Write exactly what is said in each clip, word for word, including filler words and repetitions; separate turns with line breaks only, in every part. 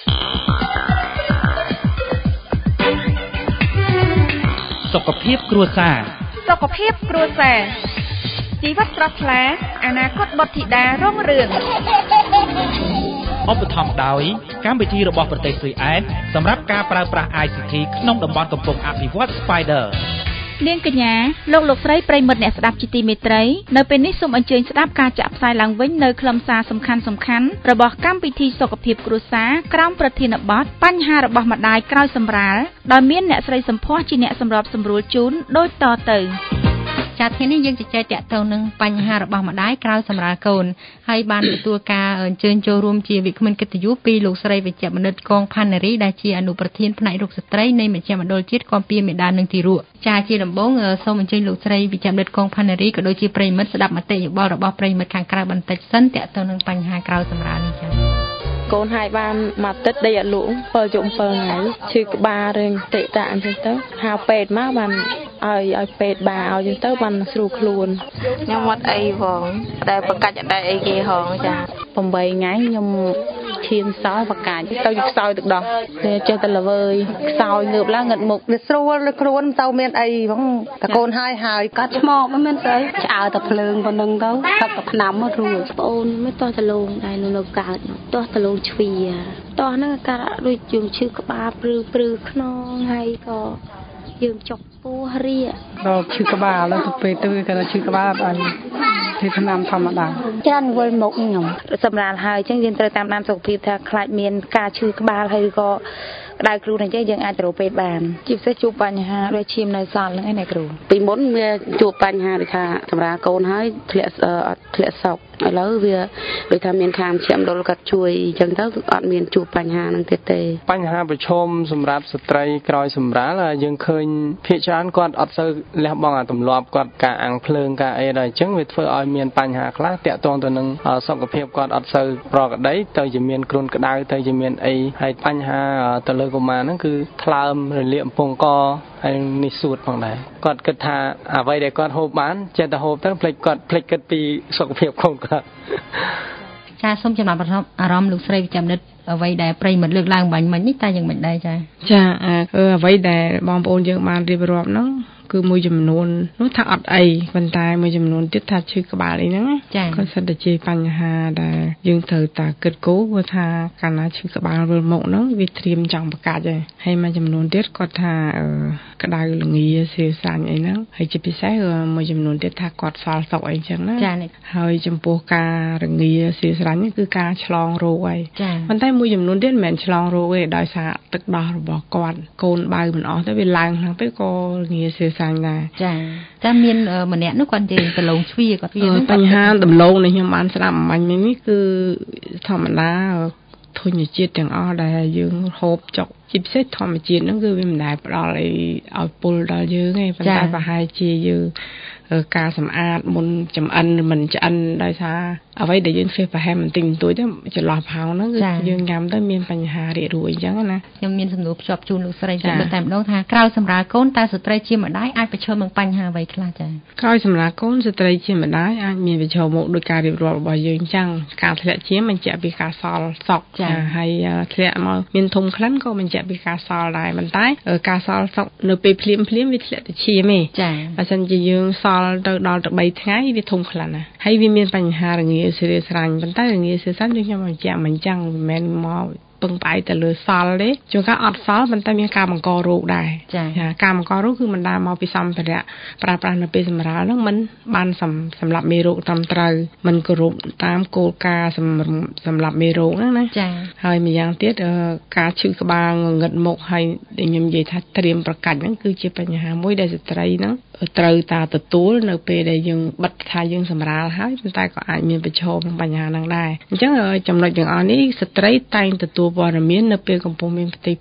សុខភាពគ្រួសារ
សុខភាពគ្រួសារជីវិតស្រស់ថ្លាអនាគតបុត្រធីតារុងរឿង
ឧបត្ថម្ភដោយកម្មវិធីរបស់ប្រទេសស៊ុយអែតសម្រាប់ការប្រើប្រាស់ ไอ ซี ที ក្នុងតំបន់កំពុងអភិវឌ្ឍ Spider
នាងកញ្ញាលោកលោកស្រីប្រិយមិត្តអ្នកស្ដាប់ជាទីមេត្រីនៅពេលនេះសូមអញ្ជើញស្ដាប់ការចាក់ផ្សាយឡើងវិញនៅខ្លឹមសារសំខាន់សំខាន់របស់កម្មវិធីសុខភាពគ្រួសារក្រោមប្រធានបទបញ្ហារបស់ម្ដាយក្រោយសម្រាលដោយមានអ្នកស្រីសម្ផស្សជាអ្នកសម្របសម្រួលជូនដូចតទៅ
ចាថ្ងៃនេះយើងជជែកតាក់ទងនឹងបញ្ហារបស់ម្ដាយក្រោយសម្រាលកូនហើយបានទទួលការអញ្ជើញចូលរួមជាវិក្កាមកិត្តិយសពីលោកស្រីវិជ្ជបណ្ឌិតកងផាន់នារីដែលជាអនុប្រធានផ្នែករោគស្ត្រីនៃមជ្ឈមណ្ឌលជាតិគាំពារមាតានិងទារកចាជាដំបូងសូមអញ្ជើញលោកស្រីវិជ្ជបណ្ឌិតកងផាន់នារីក៏ដូចជាប្រិយមិត្តស្ដាប់មតិយោបល់របស់ប្រិយមិត្តខាងក្រៅបន្តិចសិនតាក់ទងនឹងបញ្ហាក្រោយសម្រាលនេះចា
កូនហើយបានមកទឹកដីអត់លក់បើជុំ7ថ្ងៃឈឺក្បាលរឿងតិតាអញ្ចឹងទៅហៅពេទ្យមកបានឲ្យឲ្យពេទ្យបាឲ្យអញ្ចឹងទៅបានស្រួលខ្លួន
ខ្ញុំអត់អីផងតែបកាច់អត់អីគេហងចា
8ថ្ងៃខ្ញុំឈាមសោបកាច់ទៅខ្សោយទឹកដោះវាចេះតែល្វើយខ្សោយងើបឡើងងឹតមុខវាស្រួលខ្លួនមិនទៅមានអីហ្មងតកូនហើយហើយកាត់ឆ្មោកមិនមែនស្អីឆ្អើតែភ្លើងប៉ុណ្្នឹងទៅកាត់តែថ្នាំមករួច
បងអូនមិនតោះតលងដែរនៅកើតតោះតលងជ្វីតោះហ្នឹងកាត់ដូចយើងឈឺក្បាលព្រឺព្រឺខ្នងហើយក៏យើងចុកពោះរា
ដល់ឈឺក្បាលដល់ទៅពេលទៅគេថាឈឺក្បាលអត់ធ្វើថ្នាំធម្មតា
ច្រើនវល់មុខខ្ញុំ
សម្រាប់ហើយអញ្ចឹងយើងត្រូវតាមដានសុខភាពថាខ្លាចមានការឈឺក្បាលហើយក៏ក្តៅខ្លួនអញ្ចឹងយើងអាចទៅរកពេទ្យបានជាពិសេសជួបបញ្ហាដូចឈាមនៅសល់ហ្នឹងឯណាគ្រូពីមុនវាជួបបញ្ហាដូចថាសម្រាប់កូនហើយធ្លាក់អត់ធ្លាក់សោកឥឡូវវាដូចថាមានខាងឈាមដុលគាត់ជួយអញ្ចឹងទៅអត់មានជួបបញ្ហាហ្នឹងទៀតទេ
បញ្ហាប្រឈមសម្រាប់ស្ត្រីក្រោយសម្រាលយើងឃើញភាគច្រើនគាត់អត់សូវលះបង់អាទម្លាប់គាត់ការអាំងភ្លើងការអីដល់អញ្ចឹងវាធ្វើឲ្យមានបញ្ហាខ្លះតាក់ទងទៅនឹងសុខភាពគាត់អត់សូវប្រក្រតីទៅជាមានគ្រុនក្តៅទៅជាមានអីហើយបញ្ហាទៅលើកុមារហ្នឹងគឺថ្លើមរលាកពងកហើយនេះសួតផងដែរគាត់គិតថាអ្វីដែលគាត់ហូបបានចេះតែហូបទៅភ្លេចគាត់ភ្លេចគិតពីសុខភាពខ្លួនគាត់
ចាសូមចំណាប់អារម្មណ៍លោកស្រីវិជ្ជបណ្ឌិតអ្វីដែលប្រិយមិត្តលើកឡើងបាញ់មិញនេះតែយ៉ាងមិនដែរចា
ចាអ្វីដែលបងប្អូនយើងបានរៀបរាប់ហ្នឹងគឺមួយចំនួននោះថាអត់អីប៉ុន្តែមួយចំនួនទៀតថាឈឺក្បាលអីហ្នឹងគាត់សិតតែជាបញ្ហាដែលយើងត្រូវតែគិតគូរព្រោះថាកាលណាឈឺក្បាលវិលមុខហ្នឹងវាត្រៀមចង់បកាច់ហើយហើយមួយចំនួនទៀតគាត់ថាក្តៅល្ងាសៀវសាញ់អីហ្នឹងហើយជាពិសេសមួយចំនួនទៀតថាគាត់សល់សុកអីចឹងណាហើយចំពោះការរងាសៀវសាញ់គឺការឆ្លងរោគហើយប៉ុន្តែមួយចំនួនទៀតមិនមែនឆ្លងរោគទេដោយសារទឹកដោះរបស់គាត់កូនបើមិនអស់ទៅវាឡើងហ្នឹងទៅក៏រងាសៀវសាញ់ដែរ
ចាតែមានម្នាក់នោះគាត់និយាយទៅលងជ្វាគាត់វា
បញ្ហាដំឡូងនេះខ្ញុំបានស្ដាប់អំបញ្ញនេះគឺធម្មតាធញ្ញជាតិទាំងអស់ដែលយើងហូបចុកជាពិសេសធម្មជាតិហ្នឹងគឺវាមិនដែលផ្ដល់អីឲ្យពុលដល់យើងទេប៉ុន្តែប្រហែលជាយើងការសម្អាតមុនចំអិនមិនឆ្អិនដោយសារអ្វីដែលយើងធ្វើប្រហែលបន្តិចបន្តួចទៅចន្លោះផោងហ្នឹងគឺយើងញ៉ាំទៅមានបញ្ហារាករួយអញ្ចឹងណា
ខ្ញុំមានសំណួរភ្ជាប់ជូនលោកស្រីតែតែម្ដងថាក្រោយសម្រាលកូនតើស្ត្រីជាម្ដាយអាចប្រឈមនឹងបញ្ហាអ្វីខ្លះចា៎
ក្រោយសម្រាលកូនស្ត្រីជាម្ដាយអាចមានប្រឈមមុខដោយការរៀបរាប់របស់យើងអញ្ចឹងការធ្លាក់ឈាមបញ្ជាក់ពីការសល់សក់ចា៎ហើយធ្លាក់មកមានធំក្លិនក៏បញ្ជាក់ពីការសល់ដែរប៉ុន្តែការសល់សក់នៅពេលភ្លាមភ្លាមវាធ្លាក់ទៅឈាមទេ
ចា៎
បើសិនជាយើងសល់ទៅដល់ទៅ3ថ្ងៃវាធំក្លិនណាហើយវាមានបញ្ហារងាសៀវស្រាញ់ប៉ុន្តែរងាសៀវស្រាញ់ដូចខ្ញុំបញ្ជាក់មិនអញ្ចឹងមិនមែនមកពឹងផ្អែកទៅលើសល់ទេជួនកាលអត់សល់ប៉ុន្តែមានការបង្ករោគដែរ
ចា៎
ការបង្ករោគគឺមិនដើរមកពីសម្ភារៈប្រើប្រាស់នៅពេលសម្រាលហ្នឹងមិនបានសម្រាប់មេរោគត្រឹមត្រូវមិនគោរពតាមគោលការណ៍សម្រាប់មេរោគហ្នឹងណា
ចា៎
ហើយម្យ៉ាងទៀតការឈឺក្បាលងឹតមុខហើយខ្ញុំនិយាយថាត្រៀមប្រកាច់ហ្នឹងគឺជាបញ្ហាមួយដែលស្ត្រីហ្នឹងត្រូវតាទទួលនៅពេលដែលយើងបិទថាយើងសម្រាលហើយប៉ុន្តែក៏អាចមានប្រឈមនឹងបញ្ហាហ្នឹងដែរអញ្ចឹងចំណុចទាំងអស់នេះស្ត្រីតែងទទួលព័ត៌មាននៅពេលកំពុងមានផ្ទៃពោះ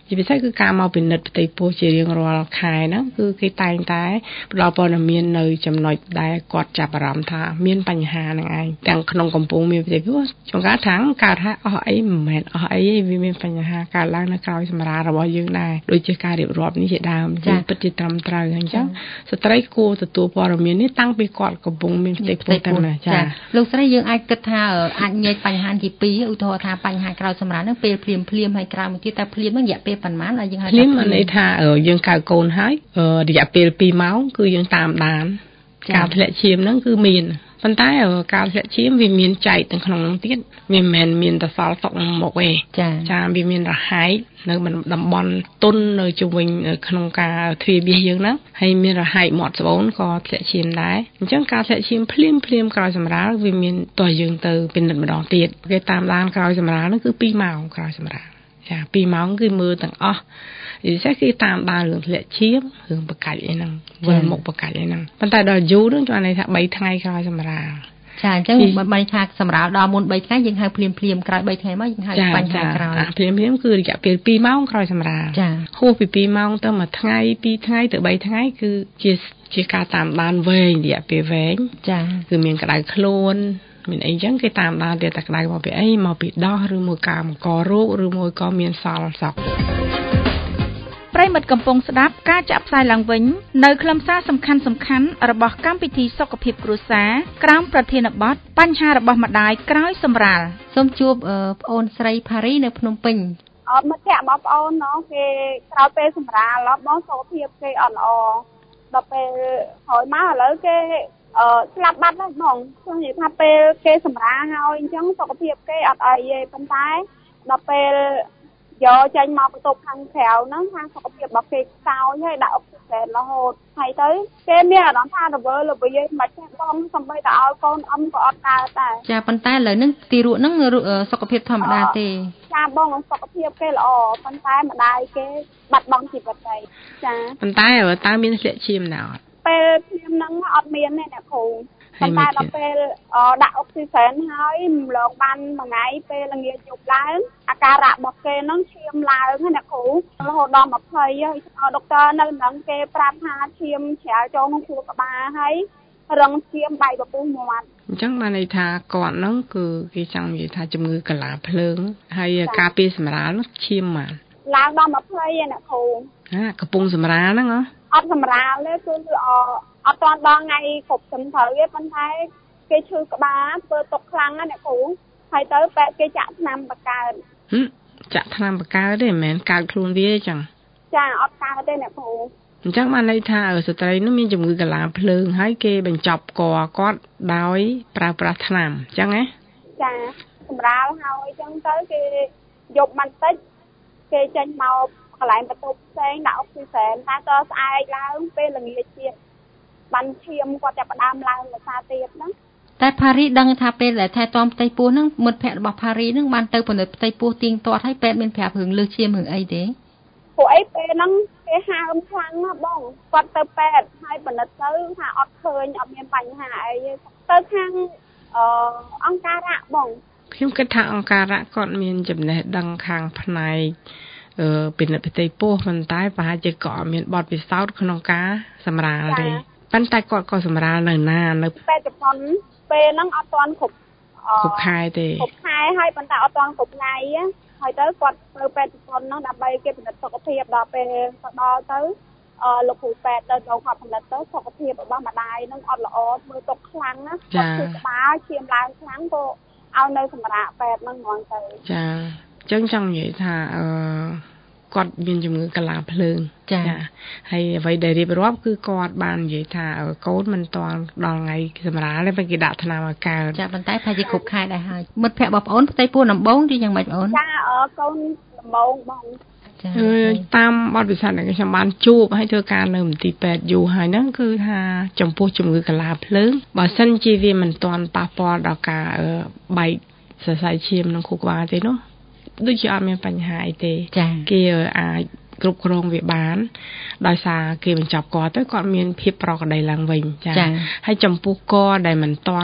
ជាពិសេសគឺការមកពិនិត្យផ្ទៃពោះជារៀងរាល់ខែហ្នឹងគឺគេតែងតែផ្ដល់ព័ត៌មាននៅចំណុចដែលគាត់ចាប់អារម្មណ៍ថាមានបញ្ហាហ្នឹងឯងទាំងក្នុងកំពុងមានផ្ទៃពោះចង្កាថាងកើតថាអស់អីមិនមែនអស់អីទេវាមានបញ្ហាកើតឡើងនៅក្រោយសម្រាលរបស់យើងដែរដូចជាការរៀបរាប់នេះជាដើមជាពិតជាត្រឹមត្រូវអញ្ចឹងស្ត្រីគួរទទួលព័ត៌មាននេះតាំងពីគាត់កំពុងមានផ្ទៃពោះតែម្ដងចា៎
លោកស្រីយើងអាចគិតថាអាចញែកបញ្ហាទីពីរឧទាហរណ៍ថាបញ្ហាក្រោយសម្រាលហ្នឹងពេលភ្លាមភ្លាមហើយក្រោយមកទៀតតែភ្លាមហ្នឹងរយៈពេលប៉ុន្មានហើយយើងហៅថា
ភ្លាមន័យថាយើងកៅកូនហើយរយៈពេលពីរម៉ោងគឺយើងតាមដានការធ្លាក់ឈាមហ្នឹងគឺមានប៉ុន្តែការធ្លាក់ឈាមវាមានចែកទាំងក្នុងហ្នឹងទៀតវាមិនមែនមានតែសល់តុកមុខទេ
ចា
ចាវាមានរហែកនៅតំបន់ទុននៅជុំវិញក្នុងការទ្វារមាសយើងហ្នឹងហើយមានរហែកមាត់ស្បូនក៏ធ្លាក់ឈាមដែរអញ្ចឹងការធ្លាក់ឈាមភ្លាមភ្លាមក្រោយសម្រាលវាមានតោះយើងទៅពិនិត្យម្ដងទៀតគេតាមដានក្រោយសម្រាលហ្នឹងគឺពីរម៉ោងក្រោយសម្រាលចាពីរម៉ោងគឺមើលទាំងអស់និយាយគេតាមដានរឿងធ្លាក់ឈាមរឿងបកាច់អីហ្នឹងវិលមុខបកាច់អីហ្នឹងប៉ុន្តែដល់យូរហ្នឹងគាត់ន័យថាបីថ្ងៃក្រោយសម្រាល
ចាអញ្ចឹងបើថាសម្រាលដល់មុនបីថ្ងៃយើងហៅភ្លាមភ្លាមក្រោយបីថ្ងៃមកយើងហៅបញ្ហាក្រោយ
ភ្លាមភ្លាមគឺរយៈពេលពីរម៉ោងក្រោយសម្រាល
ចា
ហួសពីពីរម៉ោងទៅមួយថ្ងៃពីរថ្ងៃទៅបីថ្ងៃគឺជាជាការតាមដានវែងរយៈពេលវែង
ចា
គឺមានក្តៅខ្លួនមានអីចឹងគេតាមដានទៀតតែក្តៅមកពីអីមកពីដោះឬមួយការបង្ករោគឬមួយក៏មានសល់សក់
ប្រិមិត្តកំពុងស្ដាប់ការចាក់ផ្សាយឡើងវិញនៅខ្លឹមសារសំខាន់សំខាន់របស់កម្មវិធីសុខភាពគ្រួសារក្រោមប្រធានបទបញ្ហារបស់ម្ដាយក្រោយសម្រាល
សូមជួបប្អូនស្រីផារីនៅភ្នំពេញ
អត់មកចាក់បងប្អូនណោះគេក្រោយពេលសម្រាលបងសុខភាពគេអត់ល្អដល់ពេលហើយមកឥឡូវគេអឺស្លាប់បាត់ហើយបងខ្ញុំនិយាយថាពេលគេសម្រាលហើយអញ្ចឹងសុខភាពគេអត់អីទេប៉ុន្តែដល់ពេលយកចេញមកបន្ទប់ខាងក្រៅហ្នឹងខាងសុខភាពរបស់គេខ្សោយហើយដាក់អុកស៊ីហ្សែនរហូតហើយទៅគេមានអារម្មណ៍ថារវើលវាយមិនចេះបងសំបីតែឲ្យកូនអ៊ំក៏អត់កើតដែរ
ចាប៉ុន្តែឥឡូវហ្នឹងទីរក់ហ្នឹងសុខភាពធម្មតាទេ
ចាបងសុខភាពគេល្អប៉ុន្តែម្ដាយគេបាត់បង់ជីវិតហើយចា
ប៉ុន្តែតើមានធ្លាក់ឈាមណាអត់
ពេលភ្លាមហ្នឹងអត់មានទេអ្នកគ្រូប៉ុន្តែដល់ពេលដាក់អុកស៊ីហ្សែនហើយម្លងបានមួយថ្ងៃពេលល្ងាចយប់ឡើងអាការៈរបស់គេហ្នឹងឈាមឡើងណាអ្នកគ្រូរហូតដល់ยี่สิบហើយដុកទ័រនៅហ្នឹងគេប្រាប់ថាឈាមជ្រាលចូលក្នុងខួរក្បាលហើយរឹងឈាមបែកពពុះមាត់
អញ្ចឹងបានន័យថាគាត់ហ្នឹងគឺគេចង់និយាយថាជំងឺកាឡាភ្លើងហើយការពារសម្រាលនោះឈាមមក
ឡើងដល់ยี่สิบឯអ្នកគ្រូ
ហាកំពុងសម្រាលហ្នឹងហ៎
អត់សម្រាលទេគឺអត់ទាន់ដល់ថ្ងៃគ្រប់ត្រឹមត្រូវទេប៉ុន្តែគេឈឺក្បាលធ្វើទុកខ្លាំងណាស់អ្នកគ្រូហើយទៅពេទ្យគេចាក់ថ្នាំបកើត
ចាក់ថ្នាំបកើតទេមិនមែនកើតខ្លួនវាទេចឹង
ចាអត់កើតទេអ្នកគ្រូ
អញ្ចឹងបានន័យថាស្ត្រីនោះមានជំងឺកាឡាភ្លើងហើយគេបញ្ចប់កគាត់ដោយប្រើប្រាស់ថ្នាំអញ្ចឹងណា
ចាសម្រាលហើយអញ្ចឹងទៅគេយប់បន្តិចគេចេញមកកន្លែងបន្ទប់ផ្សេងដាក់អុកស៊ីហ្សែនថាតស្អែកឡើងពេលល្ងាចទៀតបានឈាមគាត់ចាប់ផ្ដើមឡើងភាសាទៀតហ្នឹង
តែផារីដឹងថាពេលដែលថែទាំផ្ទៃពោះហ្នឹងមិត្តភ័ក្តិរបស់ផារីហ្នឹងបានទៅពិនិត្យផ្ទៃពោះទៀងទាត់ហើយពេទ្យមានប្រាប់រឿងលើសឈាមរឿងអីទេ
ពួកអីពេលហ្នឹងគេហើមខ្លាំងណាស់បងគាត់ទៅពេទ្យហើយពិនិត្យទៅថាអត់ឃើញអត់មានបញ្ហាអីទេទៅខាងអឺអង្គការៈបង
ខ្ញុំគិតថាអង្គការៈគាត់មានចំណេះដឹងខាងផ្នែកអឺពិនិត្យផ្ទៃពោះប៉ុន្តែប្រហែលជាក៏អត់មានបទពិសោធន៍ក្នុងការសម្រាលទេប៉ុន្តែគាត់ក៏សម្រាលនៅណានៅ
ពេទ្យជប៉ុនពេលហ្នឹងអត់ទាន់គ្រប់
គ្រប់ខែទេ
គ្រប់ខែហើយប៉ុន្តែអត់ទាន់គ្រប់ថ្ងៃហើយទៅគាត់ទៅពេទ្យជប៉ុនហ្នឹងដើម្បីគេពិនិត្យសុខភាពដល់ពេលទៅដល់ទៅអឺលោកគ្រូពេទ្យទៅចូលគាត់ពិនិត្យទៅសុខភាពរបស់ម្ដាយហ្នឹងអត់ល្អធ្វើទុកខ្លាំងណាគាត់ឈឺក្បាលឈាមឡើងខ្លាំងក៏ឲ្យនៅសម្រាប់ពេទ្យហ្នឹងហ្មងទៅ
ចាអញ្ចឹងចង់និយាយថាអឺគាត់មានជំងឺកាឡាភ្លើង
ចា
ហើយអ្វីដែលរៀបរាប់គឺគាត់បាននិយាយថាកូនមិនទាន់ដល់ថ្ងៃសម្រាលទេគេដាក់ថ្នាំឲ្យកើត
ចាប៉ុន្តែប្រហែលជាគ្រប់ខែដែរហើយមិត្តភ័ក្តិបងប្អូនផ្ទៃពោះដំបងឬយ៉ាងម៉េចបងអូន
ចាអឺកូនដំបងបង
ចាតាមបទពិសោធន៍ដែលខ្ញុំបានជួបហើយធ្វើការនៅមន្ទីរពេទ្យយូរហើយហ្នឹងគឺថាចំពោះជំងឺកាឡាភ្លើងបើសិនជាវាមិនទាន់ប៉ះពាល់ដល់ការបែកសរសៃឈាមក្នុងខួរក្បាលទេនោះដូចជាអត់មានបញ្ហាអីទេគេអាចគ្រប់គ្រងវាបានដោយសារគេបញ្ចប់កទៅគាត់មានភាពប្រក្រតីឡើងវិញចាហើយចំពោះកដែលមិនតាន់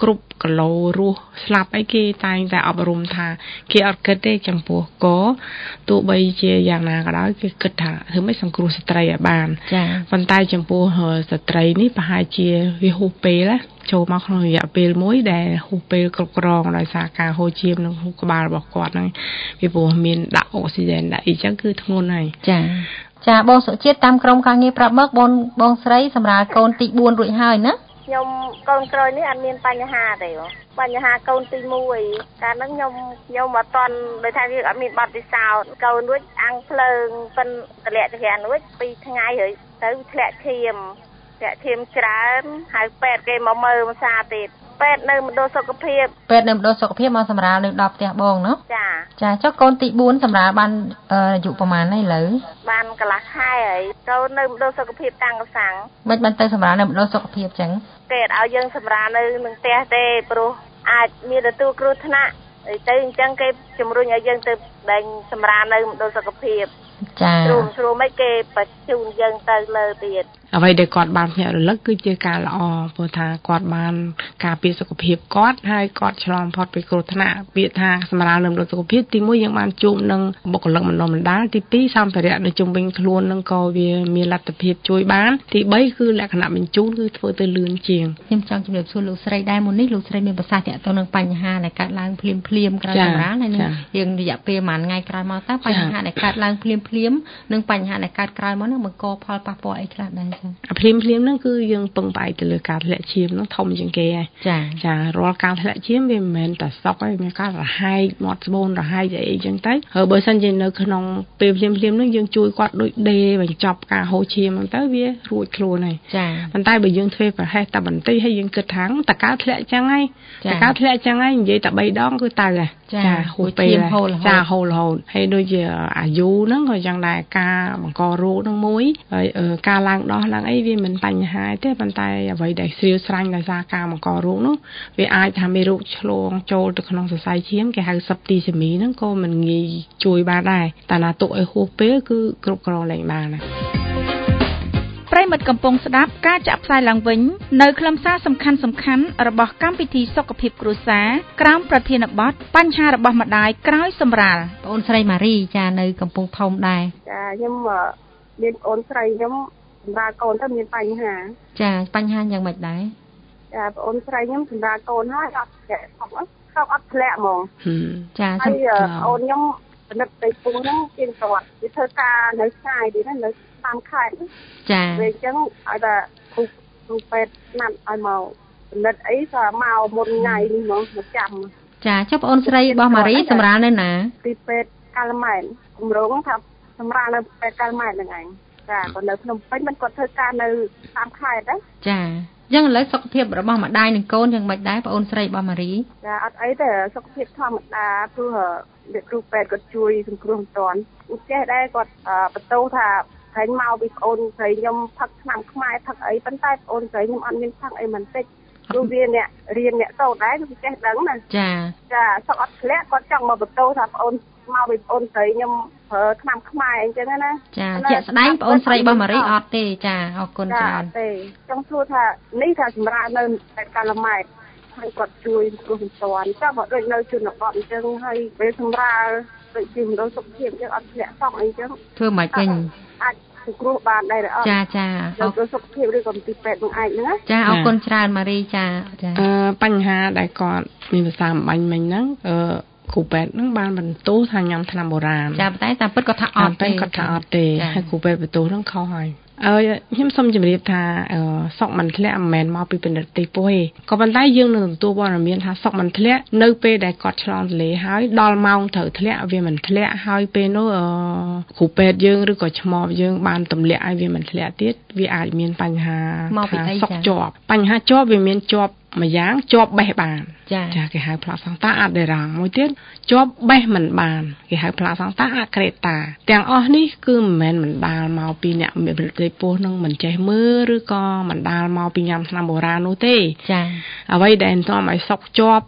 គ្រប់គីឡូរស់ស្លាប់អីគេតែងតែអប់រំថាគេអត់គិតទេចំពោះក៏ទោះបីជាយ៉ាងណាក៏ដោយគេគិតថាធ្វើម៉េចសង្គ្រោះស្ត្រីឲ្យបានចា៎ប៉ុន្តែចំពោះស្ត្រីនេះប្រហែលជាវាហួសពេលណាចូលមកក្នុងរយៈពេលមួយដែលហួសពេលគ្រប់គ្រងដោយសារការហូរឈាមនិងហូរក្បាលរបស់គាត់ហ្នឹងពីព្រោះមានដាក់អុកស៊ីហ្សែនដាក់អីចឹងគឺធ្ងន់ហើយចា៎
ចាបងសុជាតិតាមក្រុមការងារប្រាប់មកបងបងស្រីសម្រាប់កូនទីបួនរួចហើយណា
ខ្ញុំកូនក្រោយនេះអត់មានបញ្ហាទេបញ្ហាកូនទីមួយកាលហ្នឹងខ្ញុំខ្ញុំអត់តន់ដោយថាយើងអត់មានបទពិសោធន៍កូនរួចអាំងភ្លើងប៉ិនតម្លាក់ទៅរានរួចពីរថ្ងៃហើយទៅធ្លាក់ឈាមធ្លាក់ឈាមច្រើនហើយពេទ្យគេមកមើលភាសាទៀតពេទ្យនៅមណ្ឌលសុខភាព
ពេទ្យនៅមណ្ឌលសុខភាពមកសម្រាលនៅដល់ផ្ទះបងเนาะ
ចា
ចាចុះកូនទីបួនសម្រាលបានអាយុប្រហែលហើយឥឡូវ
បានកន្លះខែហើយកូននៅមណ្ឌលសុខភាពតាំងកសាំង
មិនបានទៅសម្រាលនៅមណ្ឌលសុខភាពចឹង
គេអត់ឲ្យយើងសម្រាលនៅនឹងផ្ទះទេព្រោះអាចមានទទួលគ្រោះថ្នាក់ទៅអញ្ចឹងគេជំរុញឲ្យយើងទៅដេញសម្រាលនៅមណ្ឌលសុខភាព
ចា
ស្រួលស្រួលមិនគេបញ្ជូនយើងទៅលើទៀត
អ្វីដែលគាត់បានភ្ញាក់រលឹកគឺជាការល្អព្រោះថាគាត់បានការពារសុខភាពគាត់ហើយគាត់ឆ្លងផុតពីគ្រោះថ្នាក់ពាក្យថាសម្រាប់នៅមណ្ឌលសុខភាពទីមួយយើងបានជួបនឹងបុគ្គលិកបណ្ដុំបណ្ដាលទីពីរសម្ភារៈនៅជុំវិញខ្លួននឹងក៏វាមានលទ្ធភាពជួយបានទីបីគឺលក្ខណៈបញ្ជូនគឺធ្វើទៅលឿនជាង
ខ្ញុំចង់ជម្រាបសួរលោកស្រីដែរមុននេះលោកស្រីមានប្រសាសន៍ទាក់ទងនឹងបញ្ហាដែលកើតឡើងភ្លាមភ្លាមក្រោយសម្រាលហើយនឹងយើងរយៈពេលប្រហែលថ្ងៃក្រោយមកតើបញ្ហាដែលកើតឡើងភ្លាមភ្លាមនិងបញ្ហាដែលកើតក្រោយមកនឹងបង្កផលប៉ះពាល់អីខ្លះដែរចា៎
ភ្លាមភ្លាមហ្នឹងគឺយើងពឹងផ្អែកទៅលើការធ្លាក់ឈាមហ្នឹងធំជាងគេហើយ
ចា
ចារាល់ការធ្លាក់ឈាមវាមិនមែនតែសក់ទេមានការរហែកមាត់ស្បូនរហែកអីចឹងទៅហើយបើសិនជានៅក្នុងពេលភ្លាមភ្លាមហ្នឹងយើងជួយគាត់ដូចដេបញ្ចប់ការហូរឈាមហ្នឹងទៅវារួចខ្លួនហើយ
ចា
ប៉ុន្តែបើយើងធ្វើប្រហែសតែបន្តិចហើយយើងគិតថាតើការធ្លាក់ចឹងហើយតើការធ្លាក់ចឹងហើយនិយាយតែបីដងគឺទៅហើយ
ចា
ហូរពេលចាហូររហូតហើយដូចជាអាយុហ្នឹងក៏យ៉ាងដែរការបង្ករោគហ្នឹងមួយហើយការឡើងដោះឡើងអីវាមិនបញ្ហាទេប៉ុន្តែអ្វីដែលស្រាវស្រាញ់ដោយសារការបង្ករោគនោះវាអាចថាមេរោគឆ្លងចូលទៅក្នុងសរសៃឈាមគេហៅសឹបទីសេមីហ្នឹងក៏មិនងាយជួយបានដែរតែណាទុកឲ្យហួសពេលគឺគ្រប់គ្រងលែងបានណា
ប្រិមិត្តកំពុងស្ដាប់ការចាក់ផ្សាយឡើងវិញនៅខ្លឹមសារសំខាន់សំខាន់របស់កម្មវិធីសុខភាពគ្រួសារក្រោមប្រធានបទបញ្ហារបស់ម្ដាយក្រោយសម្រាល
បងអូនស្រីម៉ារីចានៅកំពង់ធំដែរ
ចាខ្ញុំមានបងអូនស្រីខ្ញុំសម្រាប់កូនទៅមានបញ្ហា
ចាបញ្ហាយ៉ាងម៉េចដែរ
ចាបងអូនស្រីខ្ញុំសម្រាប់កូនហើយអត់ចេះអត់ខំអត់ធ្លាក់ហ្មង
ចា
ហើយអូនខ្ញុំពិនិត្យទៅពូហ្នឹងជាគាត់វាធ្វើការនៅឆ្ងាយទៀតណានៅតាមខេត្ត
ចា
ពេលអញ្ចឹងឲ្យតែគ្រូគ្រូពេទ្យណាត់ឲ្យមកពិនិត្យអីក៏មកមុនថ្ងៃនេះហ្មងមកចាំ
ចាចុះបងអូនស្រីរបស់ម៉ារីសម្រាប់នៅណា
ទីពេទ្យកាល់ម៉ែនគម្រោងថាសម្រាប់នៅពេទ្យកាល់ម៉ែនហ្នឹងឯងចាគាត់នៅភ្នំពេញមិនគាត់ធ្វើការនៅតាមខេត្តណា
ចាអញ្ចឹងឥឡូវសុខភាពរបស់ម្ដាយនិងកូនយ៉ាងម៉េចដែរបងអូនស្រីរបស់ម៉ារី
ចាអត់អីទេសុខភាពធម្មតាព្រោះអ្នកគ្រូពេទ្យគាត់ជួយសង្គ្រោះមិនទាន់ឧចេះដែរគាត់បន្ទោសថាហែងមកពីប្អូនស្រីខ្ញុំផឹកថ្នាំខ្មែរផឹកអីប៉ុន្តែប្អូនស្រីខ្ញុំអត់មានផឹកអីមិនតិចព្រោះវាអ្នករៀនអ្នកសូត្រដែរវាចេះដឹងណា
ចា
ចាសុខអត់ធ្លាក់គាត់ចង់មកបន្ទោសថាប្អូនមកពីប្អូនស្រីខ្ញុំប្រើថ្នាំខ្មែរអញ្ចឹងណា
ចាជាក់ស្ដែងប្អូនស្រីរបស់ម៉ារីអត់ទេចាអរគុណច្រើន
ទេចង់សួរថានេះថាសម្រាប់នៅតែកាឡាម៉ែតហើយគាត់ជួយគ្រោះមិនទាន់ចាំមកដូចនៅជនបទអញ្ចឹងហើយពេលសម្រាប់ដូចជាមណ្ឌលសុខភាពយើងអត់ធ្លាក់សក់អីចឹង
ធ្វើមិនវិញ
អាចសង្គ្រោះបានដែរអត់
ចាចា
អរគុណសុខភាពឬក៏ទីពេទ្យនឹងឯងហ្នឹង
ចាអរគុណច្រើនម៉ារីចា
ចាអឺបញ្ហាដែលគាត់មានភាសាអំបញ្ញមិញហ្នឹងអឺគ្រូពេទ្យហ្នឹងបានបន្ទោសថាញ៉ាំថ្នាំបុរាណ
ចាតែតាមពិតគាត់ថាអត់
ទេគាត់ថាអត់ទេហើយគ្រូពេទ្យបន្ទោសហ្នឹងខុសហើយអឺខ្ញុំសូមជម្រាបថាសក់មិនធ្លាក់មិនមែនមកពីពិនិត្យទីពោះទេក៏ប៉ុន្តែយើងនឹងទទួលព័ត៌មានថាសក់មិនធ្លាក់នៅពេលដែលគាត់ឆ្លងទន្លេហើយដល់ម៉ោងត្រូវធ្លាក់វាមិនធ្លាក់ហើយពេលនោះគ្រូពេទ្យយើងឬក៏ឆ្មបយើងបានទម្លាក់ឲ្យវាមិនធ្លាក់ទៀតវាអាចមានបញ្ហាថាសក់ជាប់បញ្ហាជាប់វាមានជាប់មួយយ៉ាងជាប់បេះបានចាគេហៅផ្លាសង្តាអាដេរ៉ាងមួយទៀតជាប់បេះមិនបានគេហៅផ្លាសង្តាអាក្រេតាទាំងអស់នេះគឺមិនមែនបណ្ដាលមកពីអ្នកមានប្រតិពោះនឹងមិនចេះមើលឬក៏បណ្ដាលមកពីញ៉ាំថ្នាំបុរាណនោះទេ
ចា
អ្វីដែលនាំឲ្យសក់ជាប់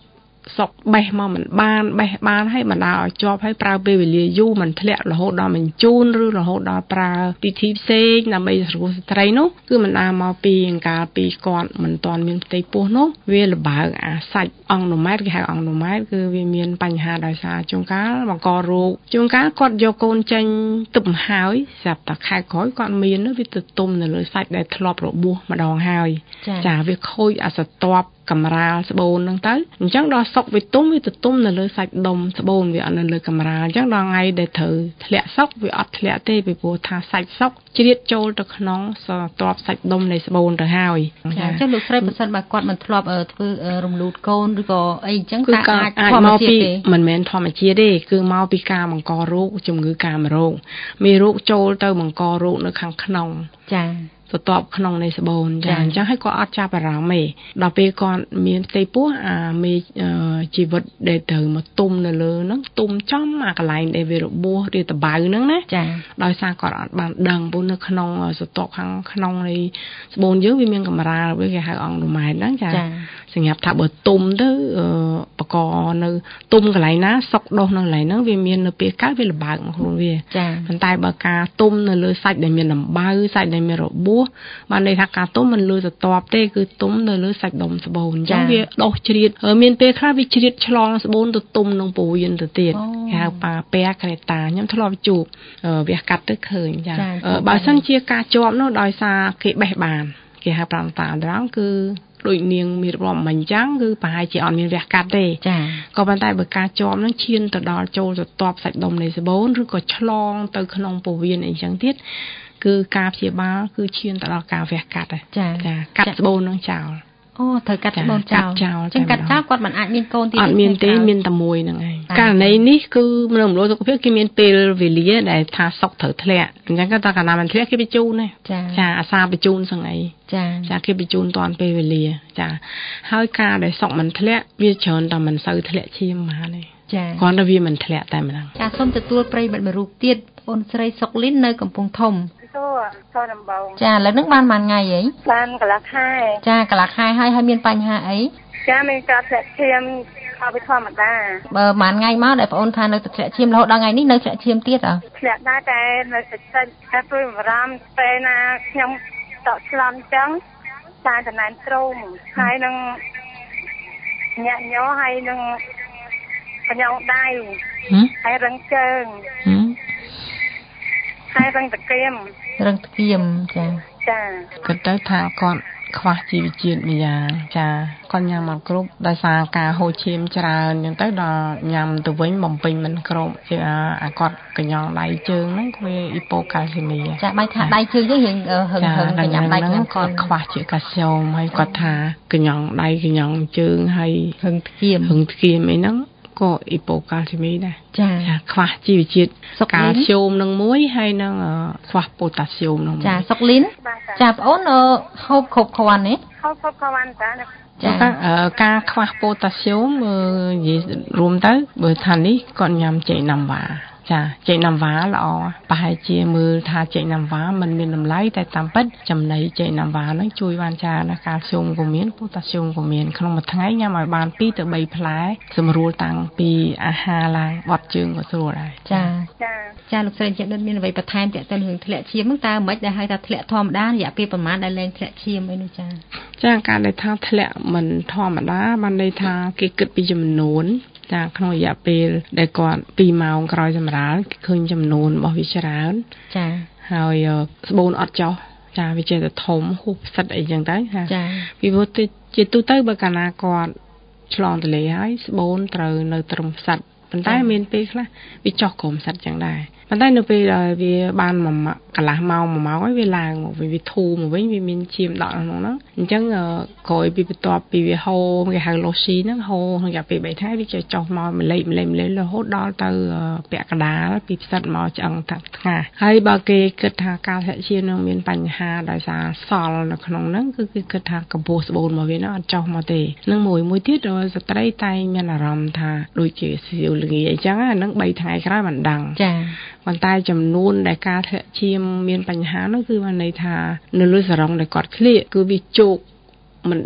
សុកបេះមកមិនបានបេះបានហើយបណ្ដាលឲ្យជាប់ហើយប្រើពេលវេលាយូរមិនធ្លាក់រហូតដល់បញ្ជូនឬរហូតដល់ប្រើពិធីផ្សេងដើម្បីស្រួលស្ត្រីនោះគឺបណ្ដាលមកពីអង្ការពីគាត់មិនទាន់មានផ្ទៃពោះនោះវាលបើកអាសាច់អង់ណូម៉ែតគេហៅអង់ណូម៉ែតគឺវាមានបញ្ហាដោយសារជួនកាលបង្ករោគជួនកាលគាត់យកកូនចេញទឹកមហើយស្រាប់តែខែក្រោយគាត់មាននោះវាទៅទុំនៅលើសាច់ដែលធ្លាប់របួសម្ដងហើយចាវាខូចអាស្រទាប់កម្រាលស្បូនហ្នឹងទៅអញ្ចឹងដល់សុកវាទុំវាទៅទុំនៅលើសាច់ដុំស្បូនវាអត់នៅលើកម្រាលអញ្ចឹងដល់ថ្ងៃដែលត្រូវធ្លាក់សុកវាអត់ធ្លាក់ទេពីព្រោះថាសាច់សុកជ្រៀតចូលទៅក្នុងស្រទាប់សាច់ដុំនៃស្បូនទៅហើយ
ចាអញ្ចឹងលោកស្រីប្រសិនបើគាត់មិនធ្លាប់ធ្វើរំលូតកូនឬក៏អីអញ្ចឹងតើអាចធម្មជាតិទេ
មិនមែនធម្មជាតិទេគឺមកពីការបង្ករោគជំងឺកាមរោគមានរោគចូលទៅបង្ករោគនៅខាងក្នុង
ចា
បន្ទាប់ក្នុងនៃស្បូនចាអញ្ចឹងឲ្យគាត់អត់ចាប់អារម្មណ៍ទេដល់ពេលគាត់មានផ្ទៃពោះអាមេជីវិតដែលត្រូវមកទុំនៅលើហ្នឹងទុំចំអាកន្លែងដែលវារបួសឬតបៅហ្នឹងណា
ចា
ដោយសារគាត់អត់បានដឹងព្រោះនៅក្នុងសន្ទាប់ខាងក្នុងនៃស្បូនយើងវាមានកម្រាលវាគេហៅអង់ណូម៉ែតហ្នឹងចាសម្រាប់ថាបើទុំទៅបកនៅទុំកន្លែងណាសុកដុះនៅកន្លែងហ្នឹងវាមាននៅពេលកើតវាលបើកមកខ្លួនវាប៉ុន្តែបើការទុំនៅលើសាច់ដែលមានដំបៅសាច់ដែលមានរបួសបានន័យថាការទុំមិនលើសតបទេគឺទុំនៅលើសាច់ដុំស្បូនអញ្ចឹងវាដុសជ្រៀតមានពេលខ្លះវាជ្រៀតឆ្លងស្បូនទៅទុំក្នុងពោះវៀនទៅទៀតគេហៅប៉ាប៉ែក្រេតាខ្ញុំធ្លាប់ជួបវាកាត់ទៅឃើញចាបើសិនជាការជាប់នោះដោយសារគេបេះបានគេហៅប្រាំតាត្រង់គឺដូចនាងមានរាប់មិញអញ្ចឹងគឺប្រហែលជាអត់មានវះកាត់ទេ
ចា
ក៏ប៉ុន្តែបើការជាប់នឹងឈានទៅដល់ចូលទៅតបសាច់ដុំនៃស្បូនឬក៏ឆ្លងទៅក្នុងពោះវៀនអីចឹងទៀតគឺការព្យាបាលគឺឈានទៅដល់ការវះកាត់
ចា
កាត់ស្បូននឹងចោល
អូត្រូវកាត់ស្បូនចោលចឹងកាត់ចោលគាត់មិនអាចមានកូនទៀត
អត់មានទេមានតែមួយហ្នឹងឯងករណីនេះគឺនៅមណ្ឌលសុខភាពគេមានពេលវេលាដែលថាសុកត្រូវធ្លាក់អញ្ចឹងគាត់ថាកាលណាមិនធ្លាក់គេបញ្ជូនទេចាអាសាបញ្ជូនសឹងអី
ចា
ចាគេបញ្ជូនតាន់ពេលវេលាចាហើយការដែលសុកមិនធ្លាក់វាច្រើនតែមិនសូវធ្លាក់ឈាមបានទេ
ចា
គ្រាន់តែវាមិនធ្លាក់តែម្ដង
ចាសូមទទួលប្រិយមិត្តមួយរូបទៀតអូនស្រីសុកលីននៅកំពង់ធំ
ចូលដំបង
ចាឥឡូវហ្នឹងបានប៉ុន្មានថ្ងៃអី
បានកន្លះខែ
ចាកន្លះខែហើយហើយមានបញ្ហាអី
ចាមានការធ្លាក់ឈាមខុសពីធម្មតា
បើប៉ុន្មានថ្ងៃមកដែលបងអូនថានៅធ្លាក់ឈាមរហូតដល់ថ្ងៃនេះនៅធ្លាក់ឈាមទៀតអើ
ធ្លាក់ដែរតែនៅតិចតិចតែព្រួយបារម្ភពេលណាខ្ញុំតក់ឆ្លន់ចឹងតែតំណែងទ្រូងហើយនឹងញាក់ញ័រហើយនឹងកញ្ញងដៃហើយរឹងជើងហើយរឹងតកៀម
រឹងតកៀមចា
ចា
គាត់ទៅថាគាត់ខ្វះជីវជាតិម្យ៉ាងចាគាត់ញ៉ាំអត់គ្រប់ដោយសារការហូរឈាមច្រើនអញ្ចឹងទៅដល់ញ៉ាំទៅវិញបំពេញមិនគ្រប់ជាអាគាត់កញ្ញងដៃជើងហ្នឹងវាអ៊ីប៉ូកាល់ស៊ីមី
ចាបាយថាដៃជើងយើងរៀងហឹងហឹងកញ្ញងដៃហ្នឹង
គាត់ខ្វះជាតិកាល់ស្យូមហើយគាត់ថាកញ្ញងដៃកញ្ញងជើងហើយ
ហឹងធ្គាម
ហឹងធ្គាមអីហ្នឹងក៏អ៊ីប៉ូកាល់ស៊ីមីដែរ
ចា
ខ្វះជីវជាតិកាល់ស្យូមនឹងមួយហើយនឹងខ្វះប៉ូតាស្យូមនឹង
ចាសុកលីនចាបងអូនហូបគ្រប់គ្រាន់ទេ
ហូបគ្រប់គ្រាន់តា
ចាការខ្វះប៉ូតាស្យូមនិយាយរួមទៅបើថានេះគាត់ញ៉ាំចេកណាំវ៉ាចាចេកណាំវ៉ាល្អប្រហែលជាមួយថាចេកណាំវ៉ាมันមានតម្លៃតែតាមពិតចំណីចេកណាំវ៉ាហ្នឹងជួយបានច្រើនណាស់កាល់ស្យូមក៏មានប៉ូតាស្យូមក៏មានក្នុងមួយថ្ងៃញ៉ាំឲ្យបានពីរទៅបីផ្លែសម្រួលតាំងពីអាហារឡើងបត់ជើងក៏ស្រួលដែរ
ចាចាចាលោកស្រីជាតិមានអ្វីបន្ថែមទាក់ទងនឹងធ្លាក់ឈាមហ្នឹងតើមិនដែលហៅថាធ្លាក់ធម្មតារយៈពេលប្រហែលដែលលែងធ្លាក់ឈាមអីនោះចា
ចាការដែលថាធ្លាក់មិនធម្មតាបានន័យថាគេគិតពីចំនួនចាក្នុងរយៈពេលដែលគាត់ពីរម៉ោងក្រោយសម្រាលឃើញចំនួនរបស់វាច្រើន
ចា
ហើយស្បូនអត់ចោះចាវាចេះតែធំហួសផ្សិតអីចឹងទៅ
ចា
ពីព្រោះជាទូទៅបើកាលណាគាត់ឆ្លងទន្លេហើយស្បូនត្រូវនៅត្រឹមផ្សិតប៉ុន្តែមានពេលខ្លះវាចោះក្រោមផ្សិតចឹងដែរប៉ុន្តែនៅពេលដែលវាបានមួយកន្លះម៉ោងមួយម៉ោងហើយវាឡើងមកវិញវាធូរមកវិញវាមានឈាមដក់ក្នុងហ្នឹងអញ្ចឹងក្រោយពីបន្ទាប់ពីវាហូរគេហៅឡូស៊ីហ្នឹងហូរក្នុងរយៈពេលបីថ្ងៃវាចោះមកម្លេចម្លេចម្លេរហូតដល់ទៅពាក់កណ្ដាលពីផ្សិតមកឆ្អឹងតាក់ថ្ងាហើយបើគេគិតថាការធ្លាក់ឈាមនឹងមានបញ្ហាដោយសារសល់នៅក្នុងហ្នឹងគឺគេគិតថាកម្ពស់ស្បូនមកវាហ្នឹងអត់ចោះមកទេនឹងមួយមួយទៀតស្ត្រីតែមានអារម្មណ៍ថាដូចជាសៀវល្ងាអញ្ចឹងហ្នឹងបីថ្ងៃក្រោយមិនដឹង
ចា
ប៉ុន្តែចំនួនដែលការធ្លាក់ឈាមមានបញ្ហានោះគឺបានន័យថានៅលើសរងដែលគាត់ឃ្លៀកគឺវាជោគមិនដូច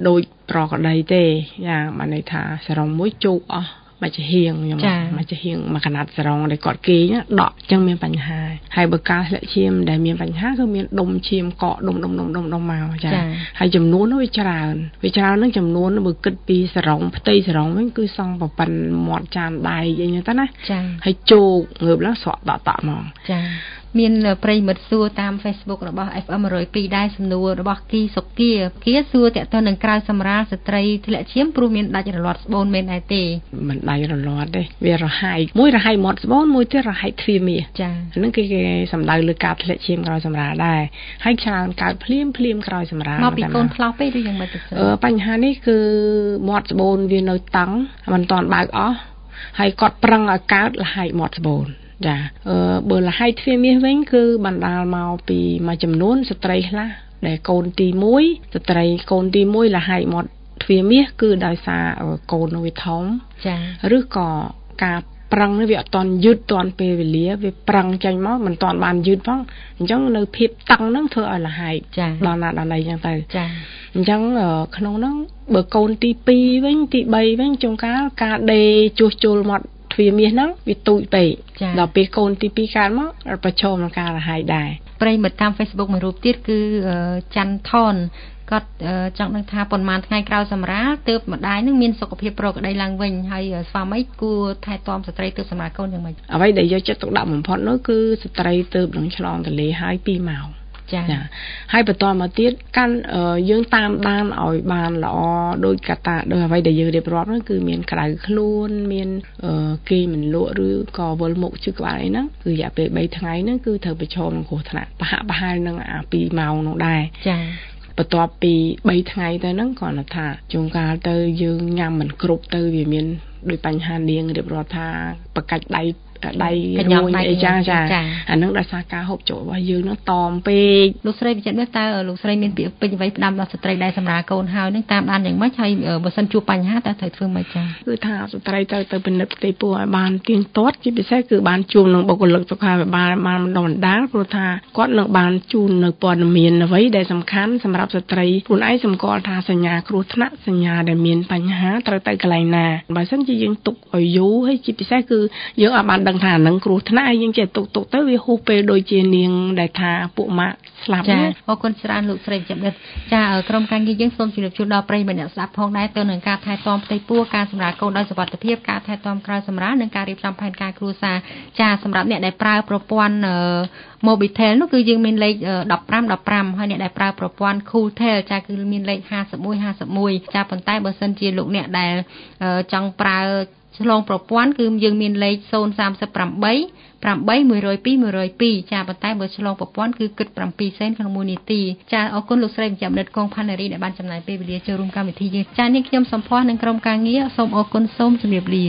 ប្រកដីទេយ៉ាងបានន័យថាសរងមួយជោគអស់មកជាហៀងខ្ញុំមកជាហៀងមកកណាត់សរងដែលគាត់គេដកអញ្ចឹងមានបញ្ហាហើយបើការធ្លាក់ឈាមដែលមានបញ្ហាគឺមានដុំឈាមកកដុំដុំដុំដុំដុំមកចាហើយចំនួននោះវាច្រើនវាច្រើននឹងចំនួនបើគិតពីសរងផ្ទៃសរងវិញគឺសង់ប្រព័ន្ធមាត់ចានដៃអីហ្នឹងទៅណាចាហើយជោគងើបឡើងស្រក់តក់តក់ហ្មងចាមានប្រិមិត្តសួរតាម Facebook របស់ เอฟ เอ็ม one oh twoដែរសំណួររបស់គីសុគាគីសួរតើតើនឹងក្រៅសម្រាលស្ត្រីធ្លាក់ឈាមព្រោះមានដាច់រលាត់ស្បូនមែនដែរទេមិនដាច់រលាត់ទេវារហែកមួយរហែកមាត់ស្បូនមួយទៀតរហែកទ្វាមាសចាអានឹងគេគេសំដៅលើការធ្លាក់ឈាមក្រៅសម្រាលដែរហើយច្រើនកើតភ្លាមភ្លាមក្រៅសម្រាលមកពីកូនផ្លោះពេកឬយ៉ាងម៉េចទៅអឺបញ្ហានេះគឺមាត់ស្បូនវានៅតឹងមិនតាន់បើកអស់ហើយគាត់ប្រឹងឲ្យកើតរហែកមាត់ស្បូនចាអឺបើលហៃទ្វាមាសវិញគឺបណ្ដាលមកពីមួយចំនួនស្ត្រីខ្លះដែលកូនទីមួយស្ត្រីកូនទីមួយលហៃមាត់ទ្វាមាសគឺដោយសារកូនវាធំចាឬក៏ការប្រឹងនេះវាអត់តាន់យឺតតាន់ពេលវេលាវាប្រឹងចេញមកមិនតាន់បានយឺតផងអញ្ចឹងនៅភាពតឹងហ្នឹងធ្វើឲ្យលហៃដល់ណាដល់ណីអញ្ចឹងទៅចាអញ្ចឹងក្នុងហ្នឹងបើកូនទីពីរវិញទីបីវិញជួនកាលការដេជួសជុលមាត់ទ្វាមាសហ្នឹងវាទូចពេកដល់ពេលកូនទីពីរកើតមកប្រឈមនឹងការរហ័យដែរប្រិមិត្តតាម Facebook មួយរូបទៀតគឺច័ន្ទថនគាត់ចង់ដឹងថាប៉ុន្មានថ្ងៃក្រោយសម្រាលទើបម្ដាយនឹងមានសុខភាពប្រក្រតីឡើងវិញហើយស្វាមីគួរថែទាំស្ត្រីទើបសម្រាលកូនយ៉ាងម៉េចអ្វីដែលយកចិត្តទុកដាក់បំផុតនោះគឺស្ត្រីទើបនឹងឆ្លងទន្លេហើយពីរម៉ោងចា៎ហើយបន្តមកទៀតកាន់យើងតាមដានឲ្យបានល្អដោយកតាដោយអ្វីដែលយើងរៀបរាប់ហ្នឹងគឺមានក្តៅខ្លួនមានគេមិនលក់ឬក៏វល់មុខជឺក្បាលអីហ្នឹងគឺរយៈពេលបីថ្ងៃហ្នឹងគឺត្រូវប្រឈមនឹងគ្រោះថ្នាក់ប្រហាក់ប្រហែលនឹងអាពីរម៉ោងនោះដែរចា៎បន្ទាប់ពីបីថ្ងៃទៅហ្នឹងគាត់ថាជួនកាលទៅយើងញ៉ាំមិនគ្រប់ទៅវាមានដោយបញ្ហានាងរៀបរាប់ថាបកាច់ដៃដៃរួញអីចាចាអានឹងដោយសារការហូបចុករបស់យើងនឹងតមពេកលោកស្រីវិចិត្រនេះតើលោកស្រីមានពាក្យពេចន៍អ្វីផ្ដាំដល់ស្ត្រីដែលសម្រាលកូនហើយនឹងតាមដានយ៉ាងម៉េចហើយបើសិនជួបបញ្ហាតើត្រូវធ្វើម៉េចចាគឺថាស្ត្រីត្រូវទៅពិនិត្យផ្ទៃពោះឲ្យបានទៀងទាត់ជាពិសេសគឺបានជួបនឹងបុគ្គលិកសុខាភិបាលបានបណ្ដុះបណ្ដាលព្រោះថាគាត់នឹងបានជូននៅព័ត៌មានអ្វីដែលសំខាន់សម្រាប់ស្ត្រីខ្លួនឯងសម្គាល់ថាសញ្ញាគ្រោះថ្នាក់សញ្ញាដែលមានបញ្ហាត្រូវទៅកន្លែងណាបើសិនជាយើងទុកឲ្យយូរហើយជាពិសេសគឺយើងអាចបានដឹងថានឹងគ្រោះថ្នាក់យើងចេះទុកទុកទៅវាហួសពេលដូចជានាងដែលថាពួកម៉ាក់ស្លាប់ចាអរគុណច្រើនលោកស្រីវិចិត្រនេះចាក្រុមការងារយើងសូមជម្រាបជូនដល់ប្រិយមិត្តអ្នកស្ដាប់ផងដែរទៅនឹងការថែទាំផ្ទៃពោះការសម្រាលកូនដោយសុវត្ថិភាពការថែទាំក្រៅសម្រាលនិងការរៀបចំផែនការគ្រួសារចាសម្រាប់អ្នកដែលប្រើប្រព័ន្ធ Mobitel នោះគឺយើងមានលេខone five one fiveហើយអ្នកដែលប្រើប្រព័ន្ធ Cooltel ចាគឺមានលេខfive one five oneចាប៉ុន្តែបើសិនជាលោកអ្នកដែលចង់ប្រើឆ្លងប្រព័ន្ធគឺយើងមានលេខzero three eight eight one zero two one zero twoចាប៉ុន្តែបើឆ្លងប្រព័ន្ធគឺគិតsevenសេនក្នុងមួយនាទីចាអរគុណលោកស្រីវិជ្ជបណ្ឌិតកងផាណារីដែលបានចំណាយពេលវេលាចូលរួមកម្មវិធីយើងចានេះខ្ញុំសំផស្សនឹងក្រុមការងារសូមអរគុណសូមជម្រាបលា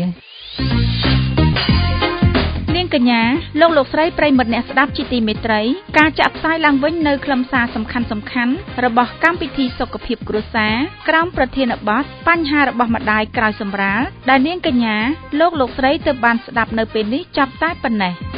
នាងកញ្ញាលោកលោកស្រីប្រិយមិត្តអ្នកស្ដាប់ជាទីមេត្រីការចាក់ផ្សាយឡើងវិញនៅខ្លឹមសារសំខាន់សំខាន់របស់កម្មវិធីសុខភាពគ្រួសារក្រោមប្រធានបទបញ្ហារបស់ម្ដាយក្រោយសម្រាលដែលនាងកញ្ញាលោកលោកស្រីទើបបានស្ដាប់នៅពេលនេះចាប់តែប៉ុណ្ណេះ